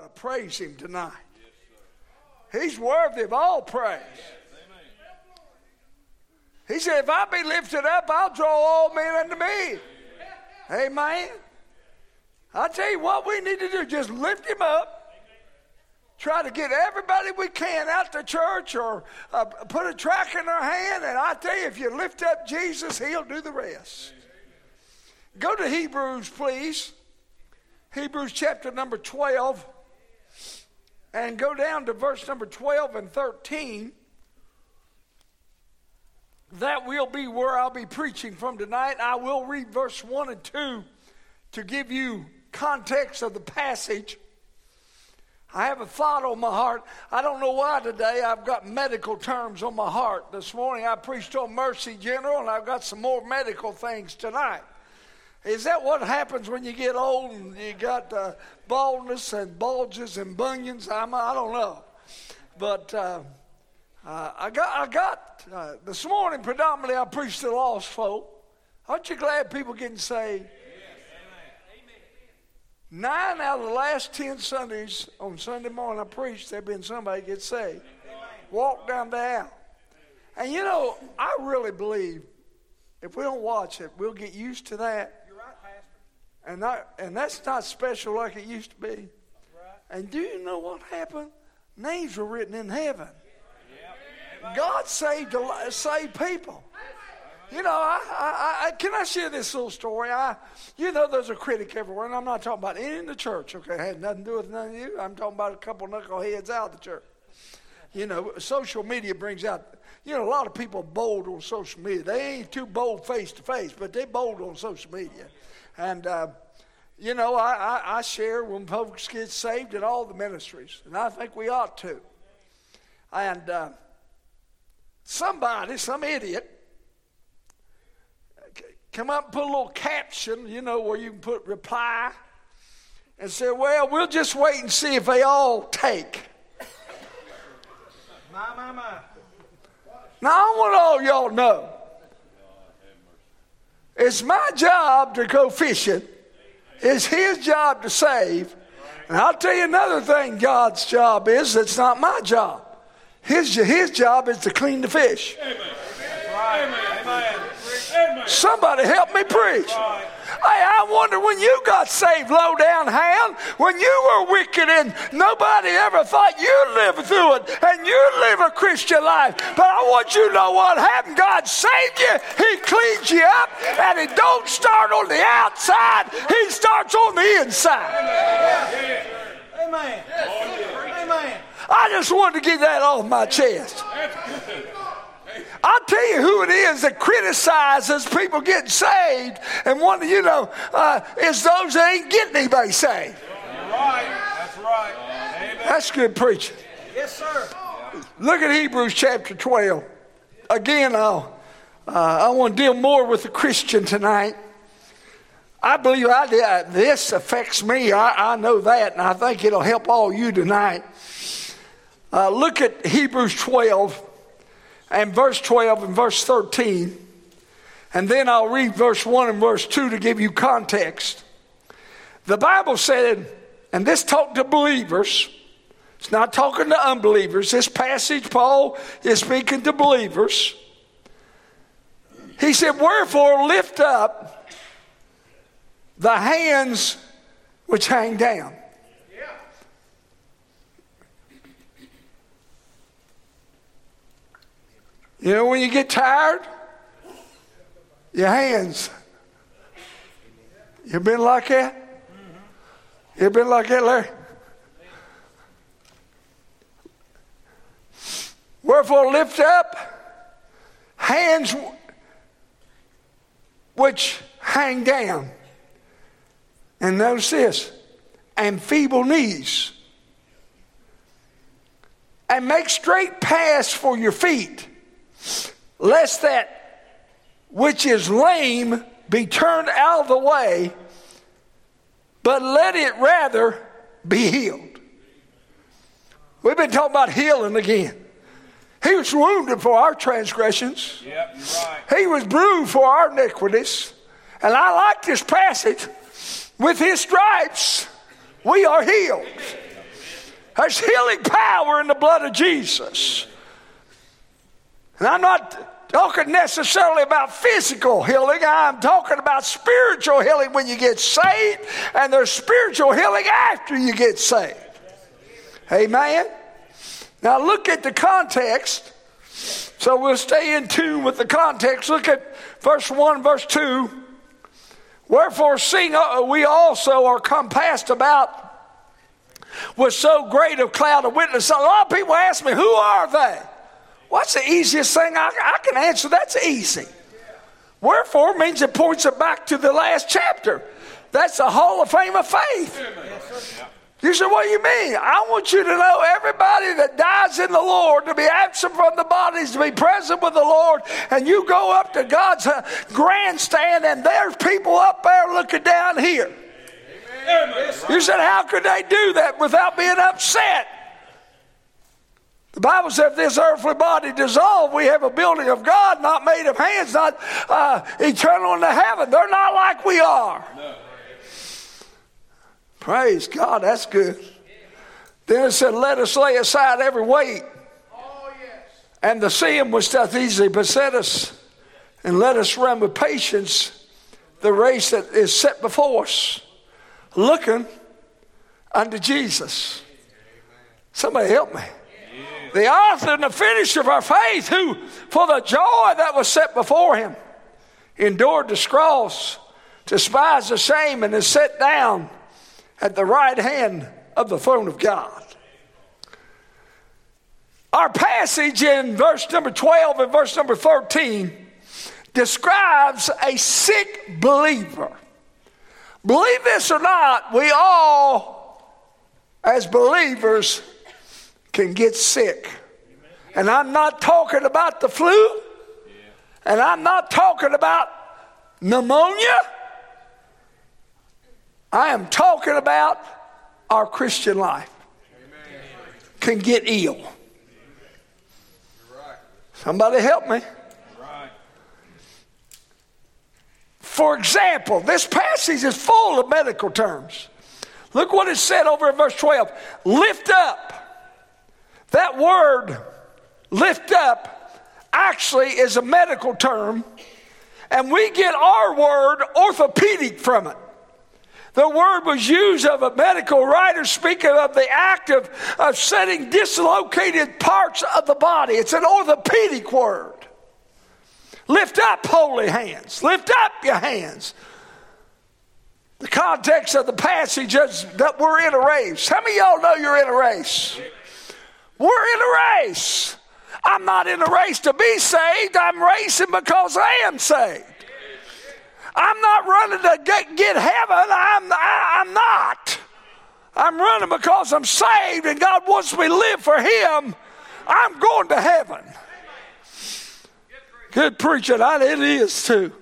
to praise him tonight. He's worthy of all praise. He said, if I be lifted up, I'll draw all men unto me. Amen. I tell you what we need to do, just lift him up. Try to get everybody we can out to church or put a tract in their hand. And I tell you, if you lift up Jesus, he'll do the rest. Go to Hebrews, please. Hebrews chapter number 12. And go down to verse number 12 and 13. That will be where I'll be preaching from tonight. I will read verse 1 and 2 to give you context of the passage. I have a thought on my heart. I don't know why today I've got medical terms on my heart. This morning I preached on Mercy General, and I've got some more medical things tonight. Is that what happens when you get old and you got baldness and bulges and bunions? I don't know. But I got this morning predominantly I preached to lost folk. Aren't you glad people getting saved? 9 out of the last 10 Sundays on Sunday morning I preached, there'd been somebody get saved. Walk down the aisle. And you know, I really believe if we don't watch it, we'll get used to that. You're right, Pastor. And that's not special like it used to be. Right. And do you know what happened? Names were written in heaven. Yep. God saved people. You know, can I share this little story? You know, there's a critic everywhere, and I'm not talking about any in the church, okay? It had nothing to do with none of you. I'm talking about a couple knuckleheads out of the church. You know, social media brings out, you know, a lot of people bold on social media. They ain't too bold face to face, but they bold on social media. And, you know, I share when folks get saved in all the ministries, and I think we ought to. And some idiot, come up and put a little caption, you know, where you can put reply and say, well, we'll just wait and see if they all take. My. Now, I want all y'all to know, it's my job to go fishing. It's his job to save. And I'll tell you another thing God's job is, it's not my job. His job is to clean the fish. Amen. Amen. Somebody help me preach. Hey, I wonder when you got saved, low down hound, when you were wicked and nobody ever thought you'd live through it and you'd live a Christian life. But I want you to know what happened. God saved you. He cleans you up, and He don't start on the outside. He starts on the inside. Amen. Amen. I just wanted to get that off my chest. I'll tell you who it is that criticizes people getting saved, and one, you know, is those that ain't getting anybody saved. That's right. Amen. That's good preaching. Yes, sir. Look at Hebrews chapter 12. Again, I want to deal more with the Christian tonight. I believe this affects me. I know that, and I think it'll help all you tonight. Look at Hebrews 12. And verse 12 and verse 13. And then I'll read verse 1 and verse 2 to give you context. The Bible said, and this talked to believers. It's not talking to unbelievers. This passage, Paul is speaking to believers. He said, wherefore lift up the hands which hang down. You know, when you get tired, your hands. You been like that? You been like that, Larry? Wherefore lift up hands which hang down. And notice this, and feeble knees. And make straight paths for your feet, lest that which is lame be turned out of the way, but let it rather be healed. We've been talking about healing again. He was wounded for our transgressions. Yep, you're right. He was bruised for our iniquities. And I like this passage. With His stripes, we are healed. There's healing power in the blood of Jesus. And I'm not talking necessarily about physical healing. I'm talking about spiritual healing when you get saved, and there's spiritual healing after you get saved. Amen? Now look at the context. So we'll stay in tune with the context. Look at verse 1, verse 2. Wherefore, seeing we also are compassed about with so great a cloud of witnesses. A lot of people ask me, who are they? What's the easiest thing? I can answer. That's easy. Wherefore means it points it back to the last chapter. That's the Hall of Fame of faith. You say, what do you mean? I want you to know everybody that dies in the Lord to be absent from the bodies, to be present with the Lord. And you go up to God's grandstand and there's people up there looking down here. Amen. You said, how could they do that without being upset? The Bible says if this earthly body dissolved, we have a building of God, not made of hands, not eternal in the heaven. They're not like we are. No. Praise God, that's good. Then it said, let us lay aside every weight and the sin which doth easily beset us, and let us run with patience the race that is set before us, looking unto Jesus. Somebody help me. The author and the finisher of our faith, who for the joy that was set before him endured the cross, despised the shame, and is set down at the right hand of the throne of God. Our passage in verse number 12 and verse number 13 describes a sick believer. Believe this or not, we all, as believers, can get sick. And I'm not talking about the flu, and I'm not talking about pneumonia. I am talking about our Christian life. Can get ill. Somebody help me. For example, this passage is full of medical terms. Look what it said over in verse 12. Lift up. That word, lift up, actually is a medical term. And we get our word orthopedic from it. The word was used of a medical writer speaking of the act of setting dislocated parts of the body. It's an orthopedic word. Lift up holy hands. Lift up your hands. The context of the passage is that we're in a race. How many of y'all know you're in a race? We're in a race. I'm not in a race to be saved. I'm racing because I am saved. I'm not running to get heaven. I'm not. I'm running because I'm saved and God wants me to live for Him. I'm going to heaven. Good preaching. It is too.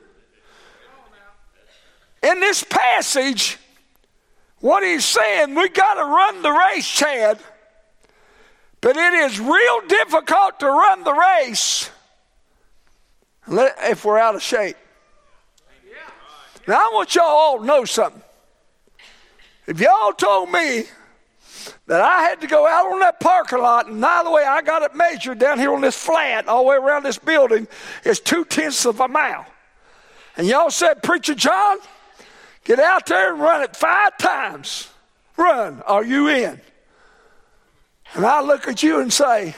In this passage, what he's saying, we got to run the race, Chad. But it is real difficult to run the race if we're out of shape. Now, I want y'all all to know something. If y'all told me that I had to go out on that parking lot, and by the way, I got it measured down here on this flat, all the way around this building, is 0.2 of a mile. And y'all said, Preacher John, get out there and run it 5 times. Run. Are you in? And I look at you and say,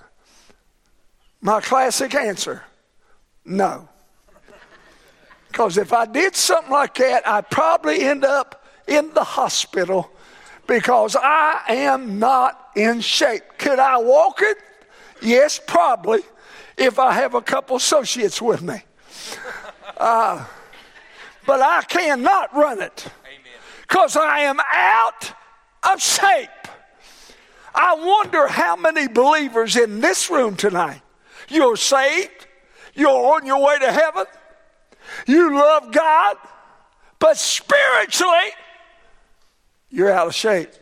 my classic answer, no. Because if I did something like that, I'd probably end up in the hospital because I am not in shape. Could I walk it? Yes, probably, if I have a couple associates with me. But I cannot run it because I am out of shape. I wonder how many believers in this room tonight, you're saved, you're on your way to heaven, you love God, but spiritually, you're out of shape.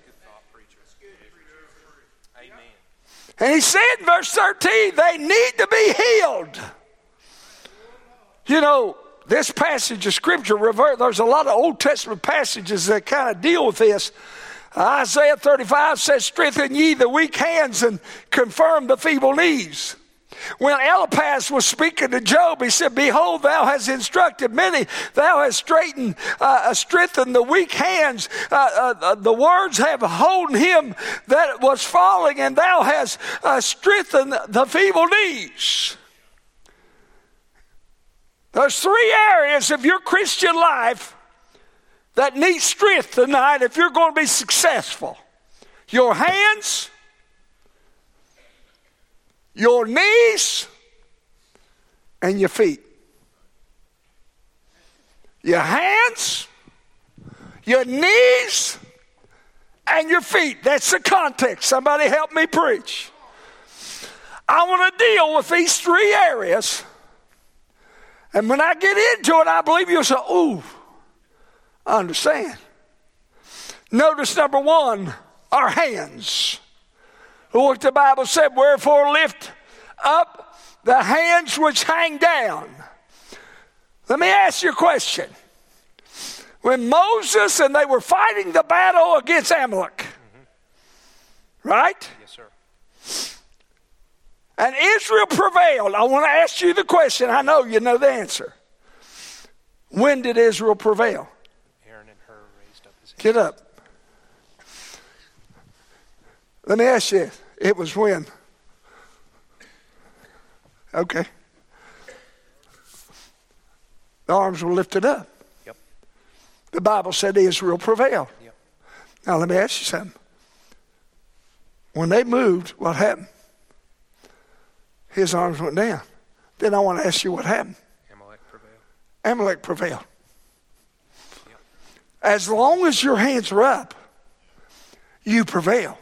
And he said in verse 13, they need to be healed. You know, this passage of Scripture, there's a lot of Old Testament passages that kind of deal with this. Isaiah 35 says, strengthen ye the weak hands and confirm the feeble knees. When Eliphaz was speaking to Job, he said, behold, thou hast instructed many. Thou hast strengthened the weak hands. The words have holden him that was falling, and thou hast strengthened the feeble knees. There's 3 areas of your Christian life that need strength tonight if you're going to be successful. Your hands, your knees, and your feet. Your hands, your knees, and your feet. That's the context. Somebody help me preach. I want to deal with these 3 areas. And when I get into it, I believe you'll say, ooh, I understand. Notice number 1, our hands. What the Bible said, wherefore lift up the hands which hang down. Let me ask you a question. When Moses and they were fighting the battle against Amalek, right? Yes, sir. And Israel prevailed. I want to ask you the question. I know you know the answer. When did Israel prevail? Aaron and Hur raised up his hand. Get up. Let me ask you, it was when? Okay. The arms were lifted up. Yep. The Bible said Israel prevailed. Yep. Now let me ask you something. When they moved, what happened? His arms went down. Then I want to ask you what happened. Amalek prevailed. Amalek prevailed. Yep. As long as your hands are up, you prevail.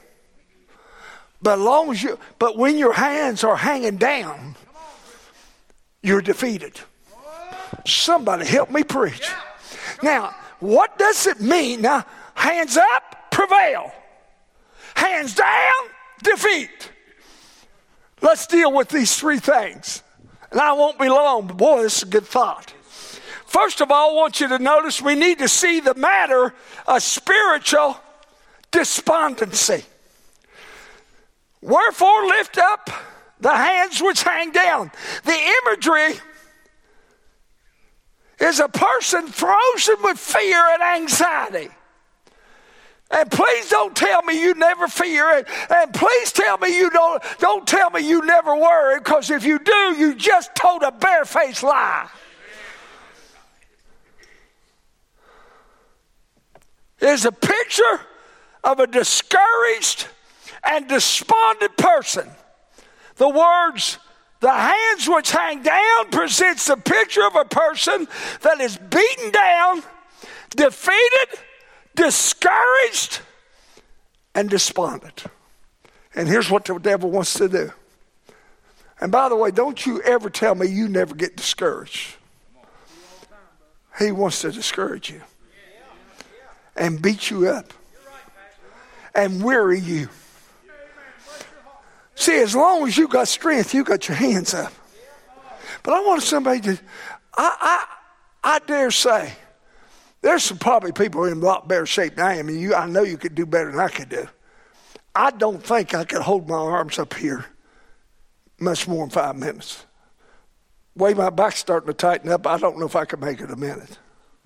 But when your hands are hanging down, you're defeated. Somebody help me preach. Now, what does it mean? Now, hands up, prevail. Hands down, defeat. Let's deal with these 3 things. And I won't be long, but boy, this is a good thought. First of all, I want you to notice we need to see the matter of spiritual despondency. Wherefore lift up the hands which hang down. The imagery is a person frozen with fear and anxiety. And please don't tell me you never fear it. And please tell me you don't tell me you never worry, because if you do, you just told a barefaced lie. It is a picture of a discouraged and despondent person. The words, the hands which hang down, presents a picture of a person that is beaten down, defeated, discouraged, and despondent. And here's what the devil wants to do. And by the way, don't you ever tell me you never get discouraged. He wants to discourage you and beat you up and weary you. See, as long as you got strength, you got your hands up. But I want somebody to, I dare say, there's some probably people in a lot better shape than I am. And I know you could do better than I could do. I don't think I could hold my arms up here much more than 5 minutes. The way my back's starting to tighten up, I don't know if I could make it a minute.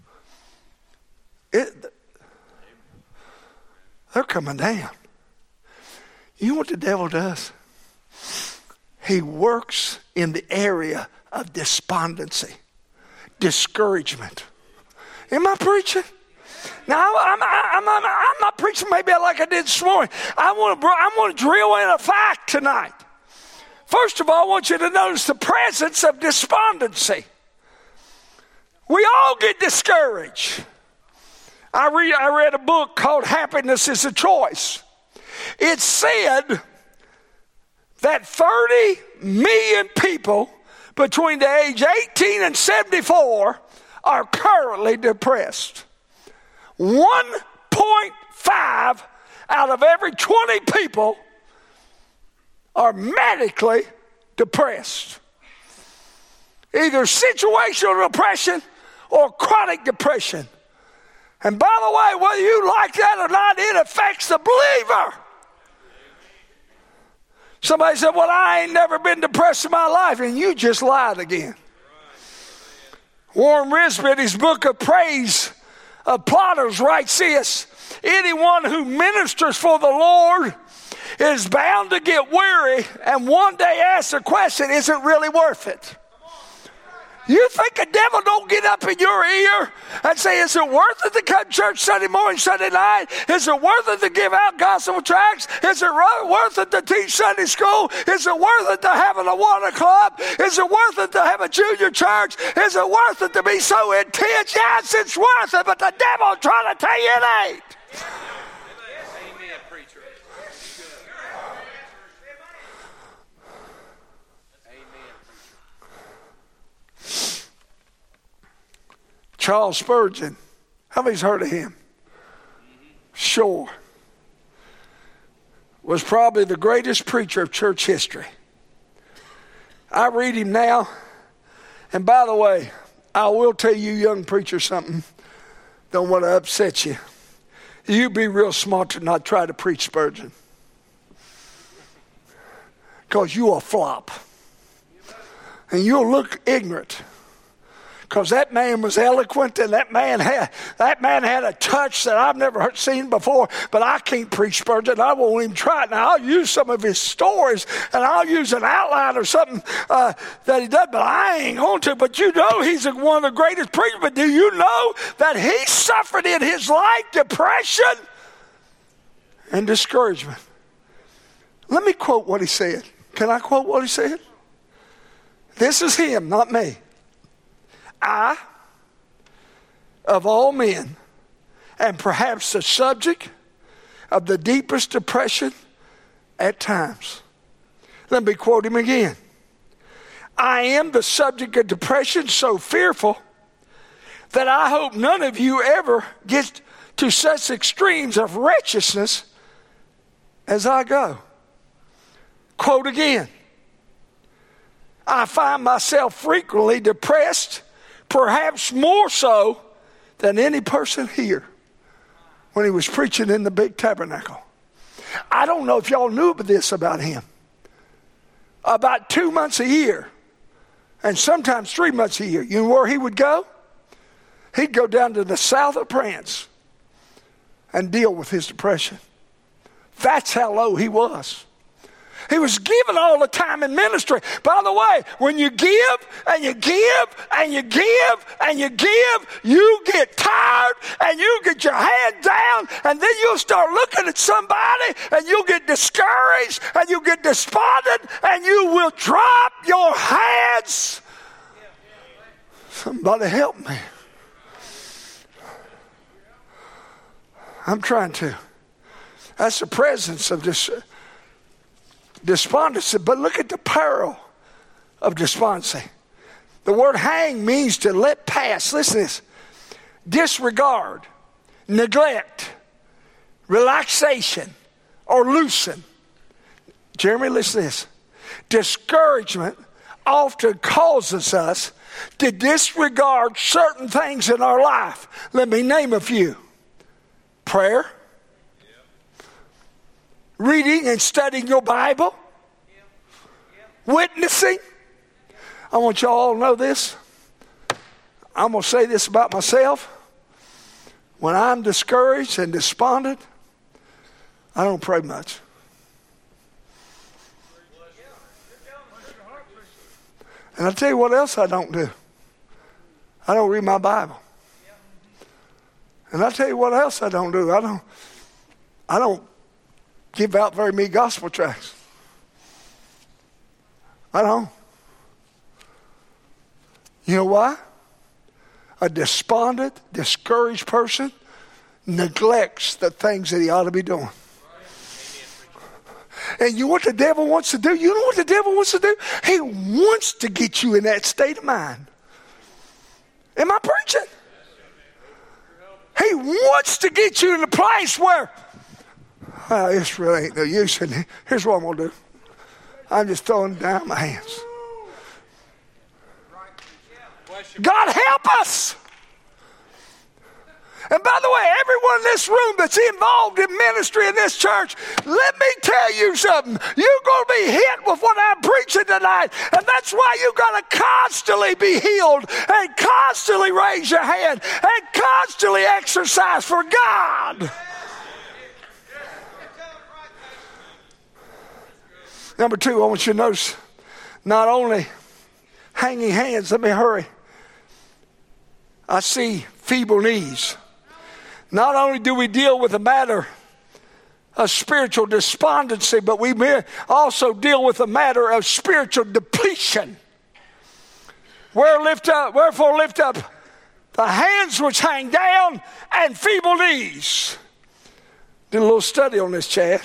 They're coming down. You know what the devil does? He works in the area of despondency, discouragement. Am I preaching? Now, I'm not preaching maybe like I did this morning. I want to drill in a fact tonight. First of all, I want you to notice the presence of despondency. We all get discouraged. I read a book called Happiness is a Choice. It said that 30 million people between the age 18 and 74 are currently depressed. 1.5 out of every 20 people are medically depressed. Either situational depression or chronic depression. And by the way, whether you like that or not, it affects the believer. Somebody said, well, I ain't never been depressed in my life. And you just lied again. Warren Risbett, his book of praise of plotters, writes this: anyone who ministers for the Lord is bound to get weary and one day ask the question, is it really worth it? You think the devil don't get up in your ear and say, is it worth it to come to church Sunday morning, Sunday night? Is it worth it to give out gospel tracts? Is it worth it to teach Sunday school? Is it worth it to have a water club? Is it worth it to have a junior church? Is it worth it to be so intense? Yes, it's worth it, but the devil's trying to tell you it ain't. Amen, preacher. Charles Spurgeon. How many's heard of him? Sure. Was probably the greatest preacher of church history. I read him now. And by the way, I will tell you young preachers something. Don't want to upset you. You be real smart to not try to preach Spurgeon. Because you a flop. And you'll look ignorant. Because that man was eloquent, and that man had a touch that I've never seen before. But I can't preach Spurgeon. I won't even try it. Now, I'll use some of his stories, and I'll use an outline or something that he does, but I ain't going to. But you know he's one of the greatest preachers. But do you know that he suffered in his life depression and discouragement? Let me quote what he said. Can I quote what he said? This is him, not me. I, of all men, am perhaps the subject of the deepest depression at times. Let me quote him again. I am the subject of depression so fearful that I hope none of you ever get to such extremes of wretchedness as I go. Quote again. I find myself frequently depressed, perhaps more so than any person here when he was preaching in the big tabernacle. I don't know if y'all knew this about him. About 2 months a year, and sometimes 3 months a year, you know where he would go? He'd go down to the south of France and deal with his depression. That's how low he was. He was given all the time in ministry. By the way, when you give and you give and you give and you give, you get tired and you get your head down, and then you'll start looking at somebody and you'll get discouraged and you'll get despondent and you will drop your hands. Somebody help me. I'm trying to. That's the presence of this despondency. But look at the peril of despondency. The word hang means to let pass. Listen to this. Disregard, neglect, relaxation, or loosen. Jeremy, listen to this. Discouragement often causes us to disregard certain things in our life. Let me name a few. Prayer. Reading and studying your Bible. Witnessing. I want y'all all to know this. I'm going to say this about myself. When I'm discouraged and despondent, I don't pray much. And I'll tell you what else I don't do. I don't read my Bible. And I'll tell you what else I don't do. I don't give out very many gospel tracts. I don't. You know why? A despondent, discouraged person neglects the things that he ought to be doing. And you know what the devil wants to do? You know what the devil wants to do? He wants to get you in that state of mind. Am I preaching? He wants to get you in a place where, this really ain't no use. And here's what I'm going to do. I'm just throwing down my hands. God help us. And by the way, everyone in this room that's involved in ministry in this church, let me tell you something. You're going to be hit with what I'm preaching tonight. And that's why you got to constantly be healed and constantly raise your hand and constantly exercise for God. Number two, I want you to notice not only hanging hands, let me hurry. I see feeble knees. Not only do we deal with the matter of spiritual despondency, but we may also deal with the matter of spiritual depletion. Wherefore lift up the hands which hang down and feeble knees. Did a little study on this, Chad.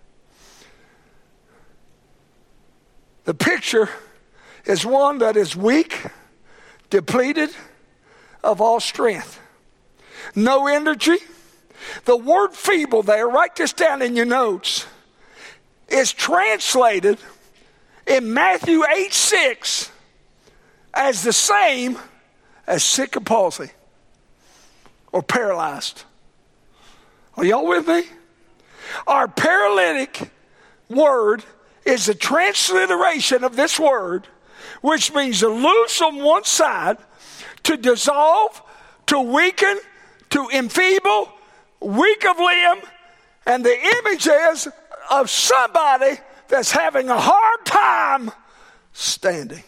The picture is one that is weak, depleted of all strength. No energy. The word feeble there, write this down in your notes, is translated in Matthew 8:6 as the same as sick of palsy or paralyzed. Are y'all with me? Our paralytic word is a transliteration of this word, which means to loose on one side, to dissolve, to weaken, to enfeeble, weak of limb, and the image is of somebody that's having a hard time standing.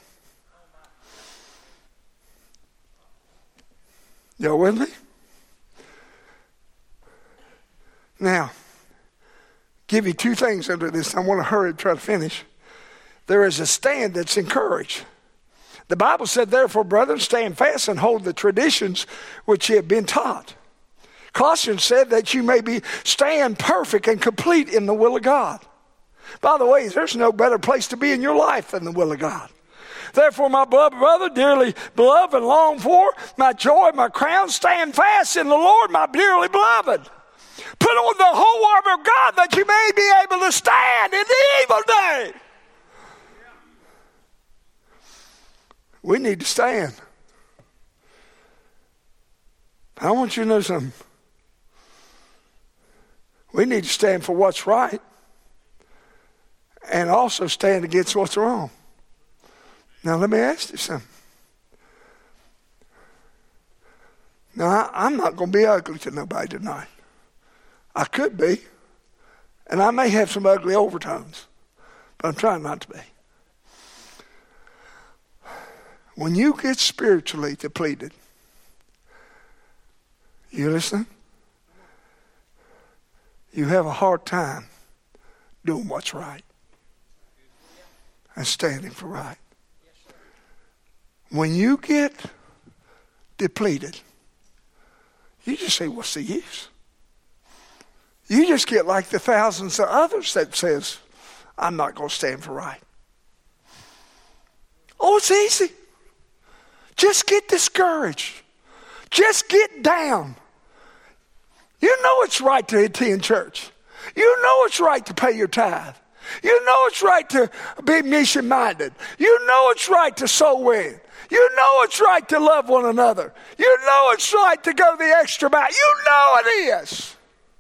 Y'all with me? Now, give you two things under this. I want to hurry and try to finish. There is a stand that's encouraged. The Bible said, therefore, brethren, stand fast and hold the traditions which ye have been taught. Colossians said that you may stand perfect and complete in the will of God. By the way, there's no better place to be in your life than the will of God. Therefore, my beloved brother, dearly beloved and longed for, my joy, my crown, stand fast in the Lord, my dearly beloved. Put on the whole armor of God that you may be able to stand in the evil day. We need to stand. I want you to know something. We need to stand for what's right and also stand against what's wrong. Now, let me ask you something. Now, I'm not going to be ugly to nobody tonight. I could be, and I may have some ugly overtones, but I'm trying not to be. When you get spiritually depleted, you listen? You have a hard time doing what's right and standing for right. When you get depleted, you just say, what's the use? You just get like the thousands of others that says, I'm not going to stand for right. Oh, it's easy. Just get discouraged. Just get down. You know it's right to attend church. You know it's right to pay your tithe. You know it's right to be mission-minded. You know it's right to sow in. You know it's right to love one another. You know it's right to go the extra mile. You know it is.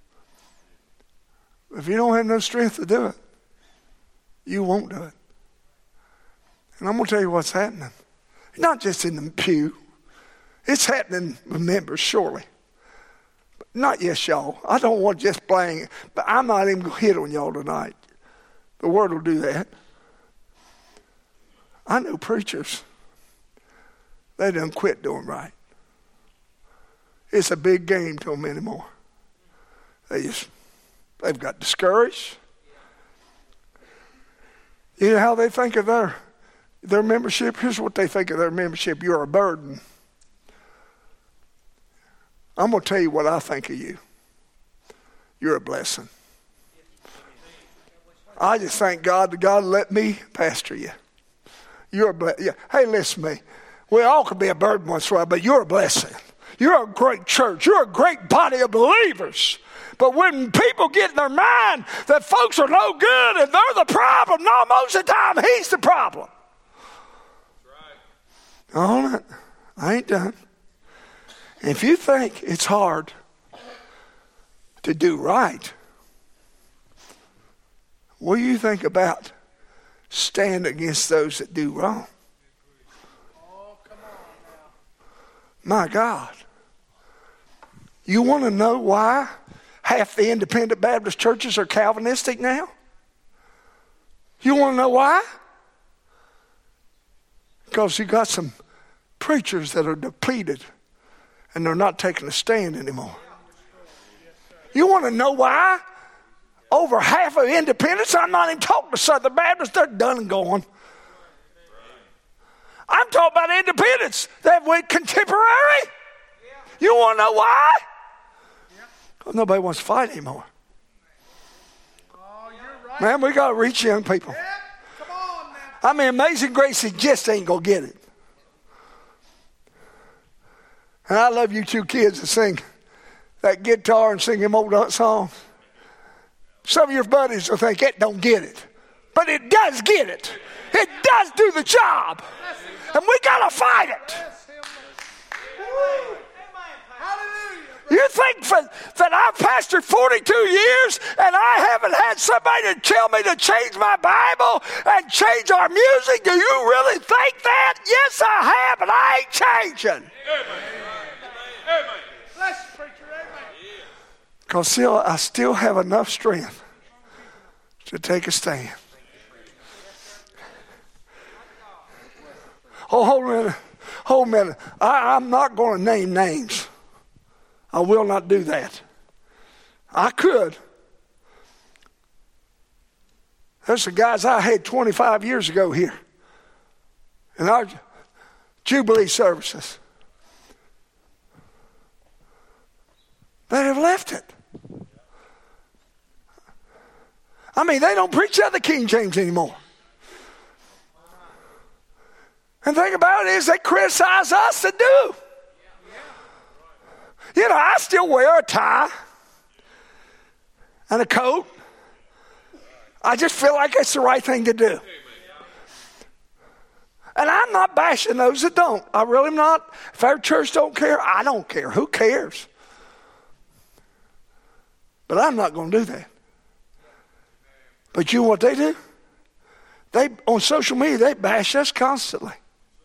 If you don't have no strength to do it, you won't do it. And I'm going to tell you what's happening. Not just in the pew. It's happening with members, surely. But not yes, y'all. I don't want to just blame, but I'm not even going to hit on y'all tonight. The word will do that. I know preachers. They done quit doing right. It's a big game to them anymore. They've got discouraged. You know how they think of their membership? Here's what they think of their membership. You're a burden. I'm going to tell you what I think of you. You're a blessing. I just thank God that God let me pastor you. You're a blessing. Yeah. Hey, listen to me. We all can be a burden once in a while, but you're a blessing. You're a great church. You're a great body of believers. But when people get in their mind that folks are no good and they're the problem, no, most of the time he's the problem. That's right. All right. I ain't done. If you think it's hard to do right. What do you think about stand against those that do wrong? My God. You want to know why half the independent Baptist churches are Calvinistic now? You want to know why? Because you got some preachers that are depleted and they're not taking a stand anymore. You want to know why? Over half of independents, I'm not even talking to Southern Baptists, they're done and gone. I'm talking about independents that went contemporary. You want to know why? Because nobody wants to fight anymore. Man, we got to reach young people. I mean, Amazing Grace just ain't going to get it. And I love you two kids that sing that guitar and sing them old songs. Some of your buddies will think it don't get it. But it does get it. It does do the job. And we got to fight it. You think that I've pastored 42 years and I haven't had somebody to tell me to change my Bible and change our music? Do you really think that? Yes, I have, but I ain't changing. Because I still have enough strength to take a stand. Oh, hold a minute. I'm not going to name names. I will not do that. I could. There's the guys I had 25 years ago here in our Jubilee services. They have left it. I mean, they don't preach out the King James anymore. And the thing about it is they criticize us to do. You know, I still wear a tie and a coat. I just feel like it's the right thing to do. And I'm not bashing those that don't. I really am not. If our church don't care, I don't care. Who cares? But I'm not going to do that. But you know what they do? They on social media, they bash us constantly.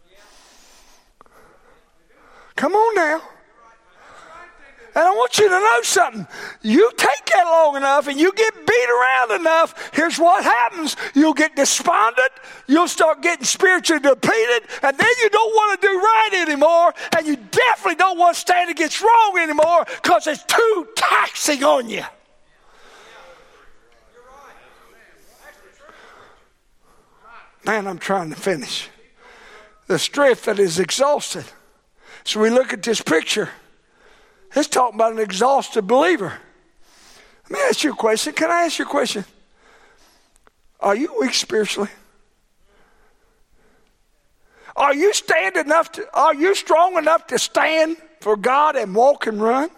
Come on now. And I want you to know something. You take that long enough and you get beat around enough, here's what happens. You'll get despondent. You'll start getting spiritually depleted. And then you don't want to do right anymore. And you definitely don't want to stand against wrong anymore because it's too taxing on you. Man, I'm trying to finish. The strength that is exhausted. So we look at this picture. It's talking about an exhausted believer. Let me ask you a question. Can I ask you a question? Are you weak spiritually? Are you strong enough to stand for God and walk and run?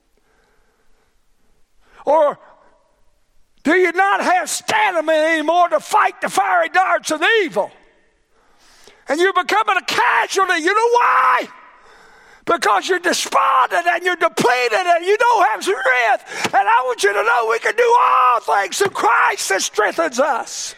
Or do you not have stamina anymore to fight the fiery darts of evil? And you're becoming a casualty. You know why? Because you're despondent and you're depleted and you don't have strength. And I want you to know we can do all things through Christ that strengthens us.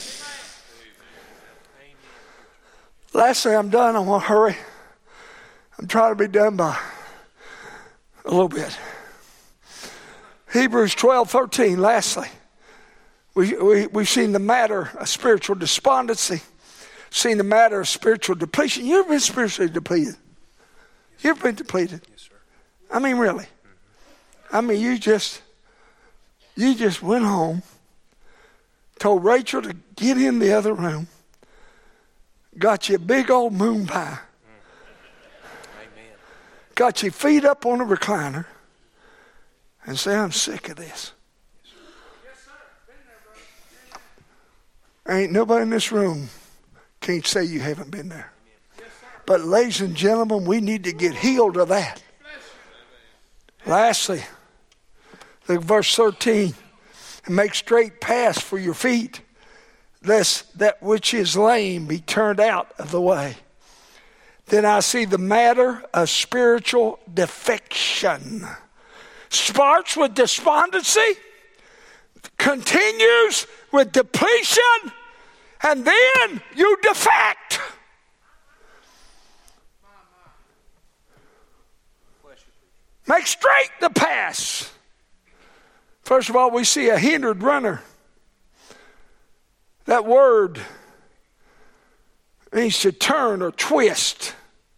Lastly, I'm done. I want to hurry. I'm trying to be done by a little bit. Hebrews 12:13. Lastly, we've seen the matter of spiritual despondency, seen the matter of spiritual depletion. You ever been spiritually depleted? You ever been depleted? Yes, sir. I mean, really. I mean, you just went home, told Rachel to get in the other room, got you a big old moon pie, Amen. got your feet up on a recliner, and say, I'm sick of this. Ain't nobody in this room can't say you haven't been there. But ladies and gentlemen, we need to get healed of that. Lastly, look at verse 13. And make straight paths for your feet, lest that which is lame be turned out of the way. Then I see the matter of spiritual defection. starts with despondency, continues with depletion, and then you defect. Make straight the pass. First of all, we see a hindered runner. That word means to turn or twist.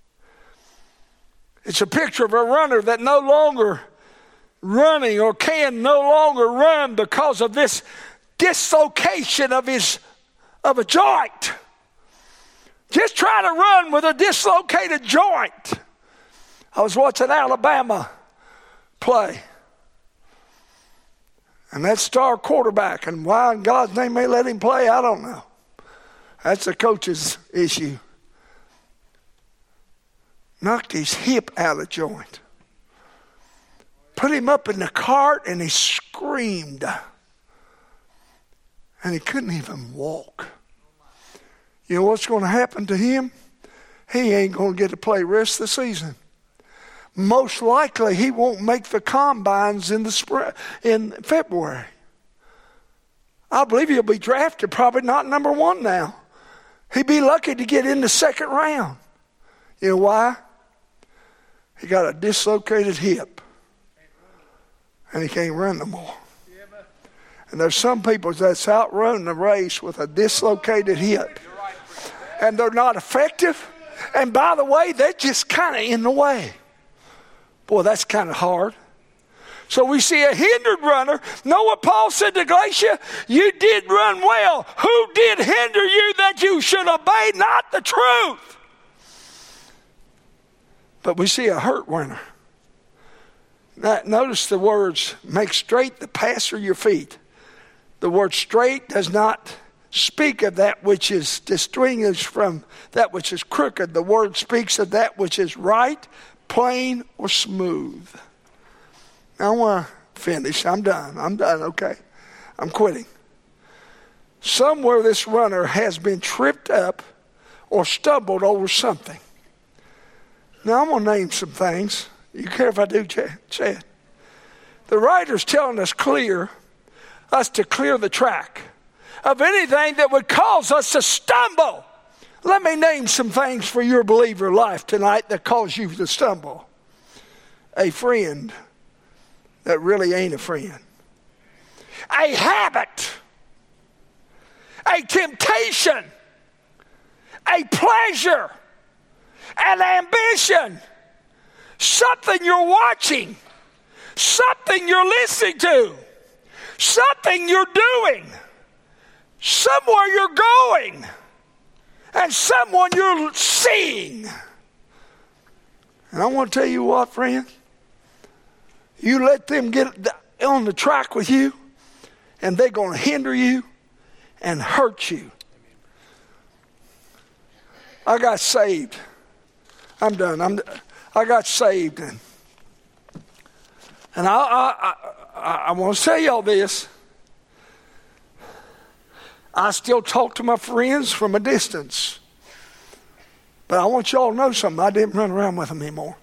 It's a picture of a runner that no longer running or can no longer run because of this dislocation of a joint. Just try to run with a dislocated joint. I was watching Alabama play. And that star quarterback, and why in God's name they let him play, I don't know. That's the coach's issue. Knocked his hip out of joint. Put him up in the cart and he screamed. And he couldn't even walk. You know what's going to happen to him? He ain't going to get to play the rest of the season. Most likely he won't make the combines in the spring, in February. I believe he'll be drafted, probably not number 1 now. He'd be lucky to get in the second round. You know why? He got a dislocated hip. And he can't run no more. And there's some people that's outrunning the race with a dislocated hip. And they're not effective. And by the way, they're just kind of in the way. Boy, that's kind of hard. So we see a hindered runner. Know what Paul said to Galatia? You did run well. Who did hinder you that you should obey not the truth? But we see a hurt runner. Now, notice the words, make straight the path of your feet. The word straight does not speak of that which is distinguished from that which is crooked. The word speaks of that which is right, plain, or smooth. Now I want to finish. I'm done, okay? I'm quitting. Somewhere this runner has been tripped up or stumbled over something. Now I'm going to name some things. You care if I do, Chad? The writer's telling us to clear the track of anything that would cause us to stumble. Let me name some things for your believer life tonight that cause you to stumble. A friend that really ain't a friend. A habit. A temptation. A pleasure. An ambition. Something you're watching. Something you're listening to. Something you're doing. Somewhere you're going. And someone you're seeing. And I want to tell you what, friend. You let them get on the track with you, and they're going to hinder you and hurt you. I got saved. I'm done. I got saved. And I want to tell y'all this. I still talk to my friends from a distance. But I want y'all to know something. I didn't run around with them anymore.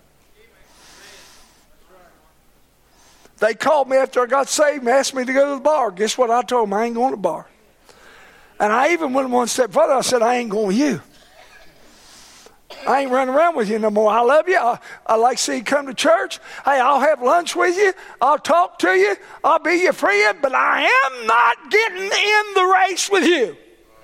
They called me after I got saved and asked me to go to the bar. Guess what I told them? I ain't going to the bar. And I even went one step further. I said, I ain't going with you. I ain't running around with you no more. I love you. I like to see you come to church. Hey, I'll have lunch with you. I'll talk to you. I'll be your friend. But I am not getting in the race with you.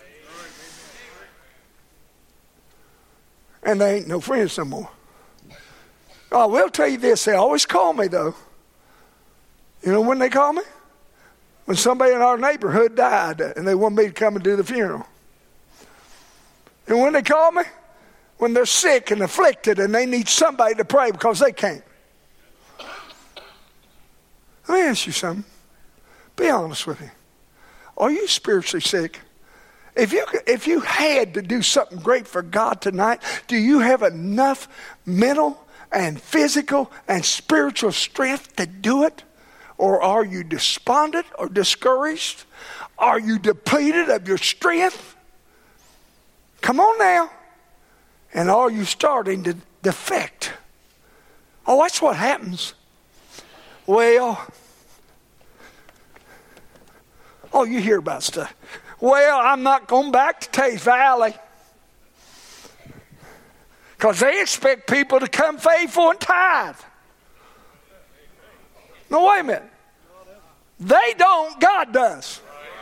And they ain't no friends no more. I will tell you this. They always call me, though. You know when they call me? When somebody in our neighborhood died and they want me to come and do the funeral. And when they call me? When they're sick and afflicted and they need somebody to pray because they can't. Let me ask you something. Be honest with me. Are you spiritually sick? If you had to do something great for God tonight, do you have enough mental and physical and spiritual strength to do it? Or are you despondent or discouraged? Are you depleted of your strength? Come on now. And are you starting to defect? Oh, that's what happens. Well, oh, you hear about stuff. Well, I'm not going back to Taze Valley because they expect people to come faithful and tithe. No, wait a minute. They don't, God does.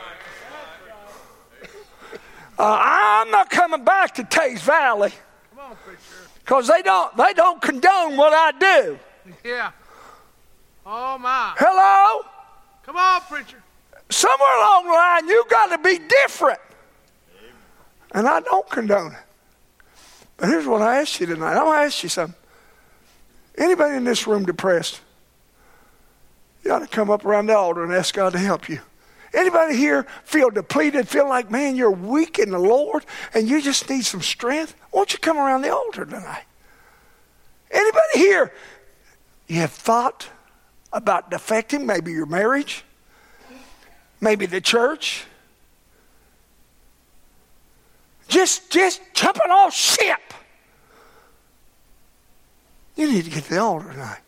I'm not coming back to Taze Valley because they don't condone what I do. Yeah. Oh, my. Hello? Come on, preacher. Somewhere along the line, you got to be different. And I don't condone it. But here's what I ask you tonight. I want to ask you something. Anybody in this room depressed? You ought to come up around the altar and ask God to help you. Anybody here feel depleted, feel like, man, you're weak in the Lord and you just need some strength? Won't you come around the altar tonight? Anybody here, you have thought about defecting maybe your marriage, maybe the church? Just jumping off ship. You need to get to the altar tonight.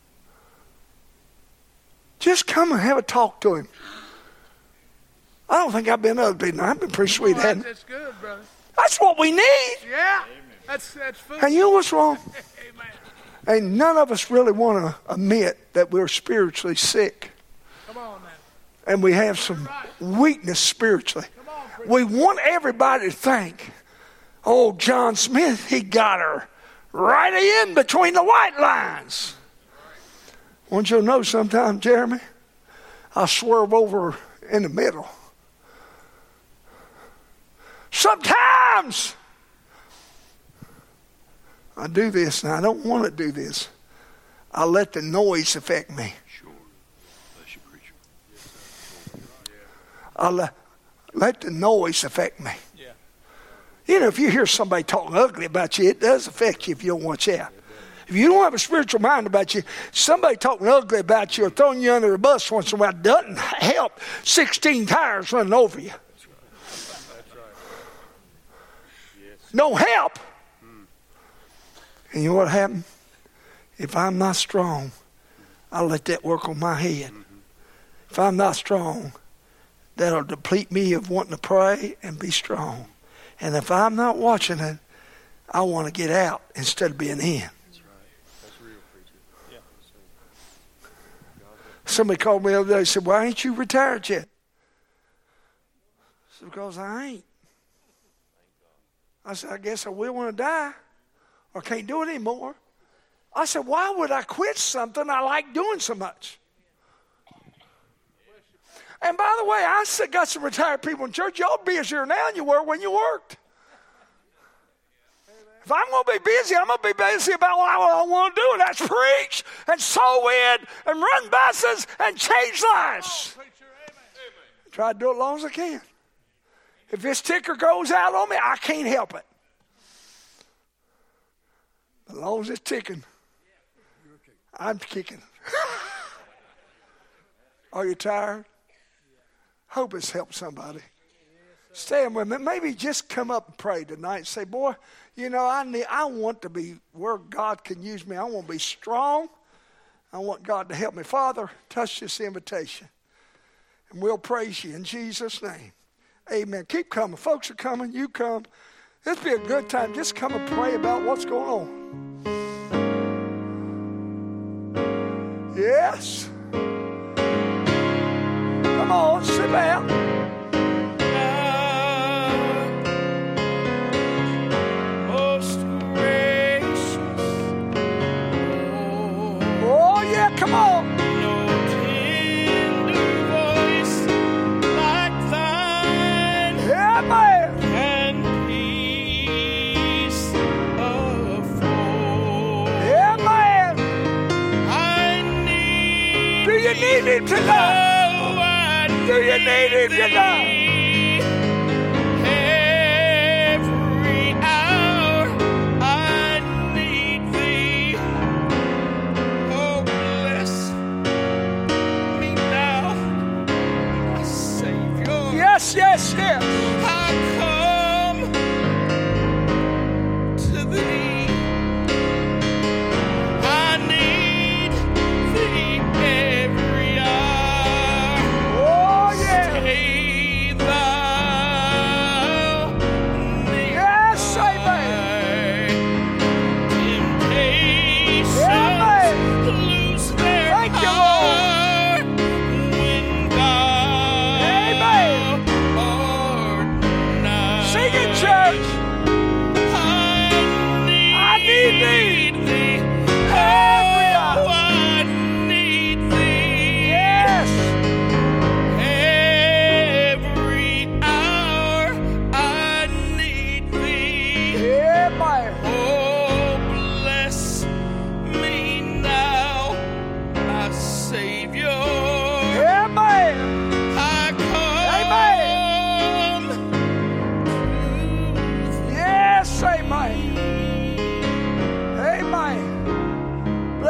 Just come and have a talk to him. I don't think I've been ugly. No, I've been pretty sweet, haven't I? That's good, brother. That's what we need. Yeah. That's food. And you know what's wrong? Amen. And none of us really want to admit that we're spiritually sick. Come on now. And we have some weakness spiritually. Come on, preacher. We want everybody to think, oh, John Smith, he got her right in between the white lines. Want you to know sometime, Jeremy, I swerve over in the middle. Sometimes I do this, and I don't want to do this. I let the noise affect me. Sure. Bless you, preacher. I let the noise affect me. Yeah. You know, if you hear somebody talking ugly about you, it does affect you if you don't watch out. If you don't have a spiritual mind about you, somebody talking ugly about you or throwing you under the bus once in a while doesn't help 16 tires running over you. No help. And you know what happened? If I'm not strong, I'll let that work on my head. If I'm not strong, that'll deplete me of wanting to pray and be strong. And if I'm not watching it, I want to get out instead of being in. Somebody called me the other day and said, why ain't you retired yet? I said, because I ain't. I said, I guess I will when I die or can't do it anymore. I said, why would I quit something I like doing so much? And by the way, I got some retired people in church. Y'all busier now than you were when you worked. If I'm going to be busy, I'm going to be busy about what I want to do, and that's preach and sow in and run buses and change lives. Try to do it as long as I can. If this ticker goes out on me, I can't help it. As long as it's ticking, I'm kicking. Are you tired? Hope it's helped somebody. Stand with me. Maybe just come up and pray tonight and say, boy, you know, I want to be where God can use me. I want to be strong. I want God to help me. Father, touch this invitation. And we'll praise you in Jesus' name. Amen. Keep coming. Folks are coming. You come. This will be a good time. Just come and pray about what's going on. Yes. Come on, sit down. Oh, yeah, come on. Do you need him tonight? Do you need him tonight? Every hour I need thee. Oh, bless me now, my Savior. Yes, yes, yes. I come to thee. I need thee.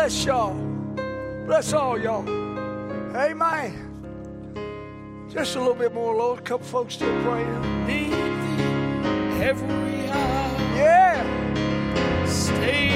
Bless y'all. Bless all y'all. Amen. Just a little bit more, Lord. A couple folks still praying. Need thee every hour. Yeah. Stay